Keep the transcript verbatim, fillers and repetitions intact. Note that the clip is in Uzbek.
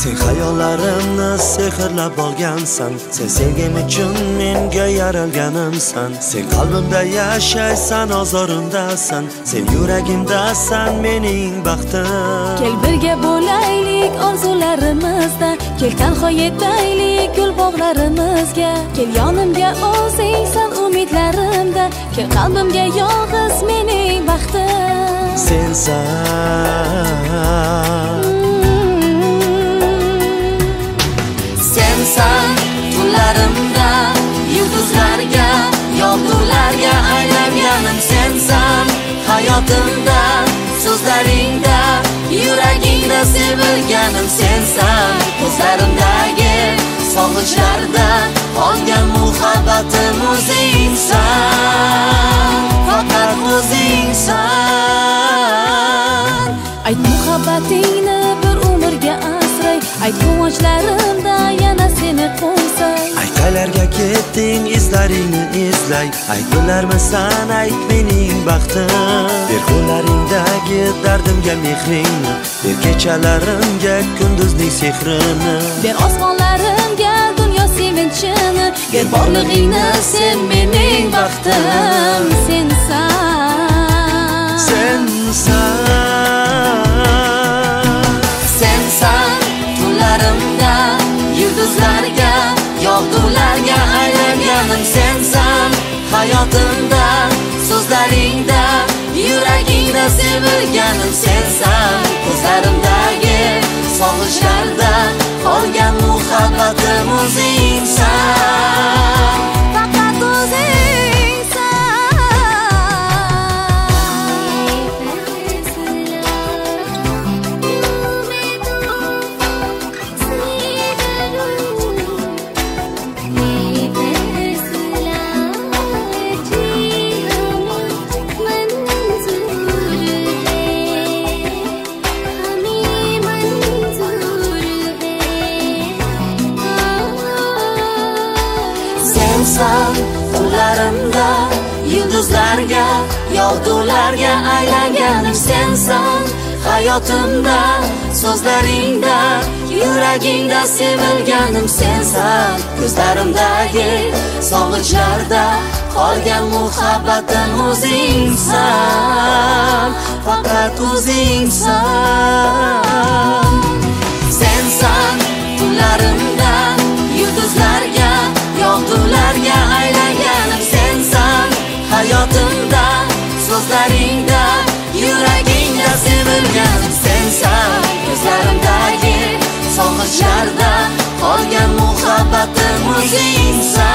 Sen hayollarimni sehrlab olgansan. Sen sevgim uchun menga yaralganimsan. Sen qalbimda yashaysan, ozorimdasan. Sen yuragimdasan, mening baxtim. Kel birga bo'laylik orzularimizda, kel tanho yetaylik gul bog'larimizga. Kel yonimga o'zingsan umidlarimda, kel qalbimga yolg'iz mening baxtim. Sensan Sensan tunlarimda yulduzlarga, yog'dularga aylanganim. Sensan hayotimda, so'zlaringda, yuragingda sevilganim. Sensan ko'zlarimdagi sog'inchlarda qolgan muhabbatim. O'zingsan, faqat o'zingsan. Ayt muhabbatingni bir umrga asray, ayt quvonchlarimda yana seni qo'ysay. Ayt qaylarga ketding, izlaringni izlay. Ayt bilarmisan, ayt mening baxtim. Ber qo'llaringdagi dardimga mehringni, ber kechalarimga kunduzning sehrini. Ber osmonlarimga dunyo sevinchini, ber borlig'ingni, sen mening baxtim. Sensan, sensan sensan tunlarimda yulduzlarga, yog'dularga aylanganim. Sensan hayotimda, so'zlaringda, yuragingda sevilganim. Sensan ko'zlarimdagi sog'inchlarda qolgan muhabbatim. O'zingsan, faqat o'zingsan. Sensan tunlarimda yulduzlarga, yog'dularga aylanganim. Sensan hayotimda, so'zlaringda, yuragingda sevilganim. Sensan ko'zlarimdagi sog'inchlarda qolgan muhabbatim. O'zingsan, faqat o'zingsan. Sensan tunlarimda yulduzlarga, yog'dularga aylanganim. Sensan hayotimda, so'zlaringda, yuragingda sevilganim. Sensan ko'zlarimdagi sog'inchlarda qolgan muhabbatim. O'zingsan.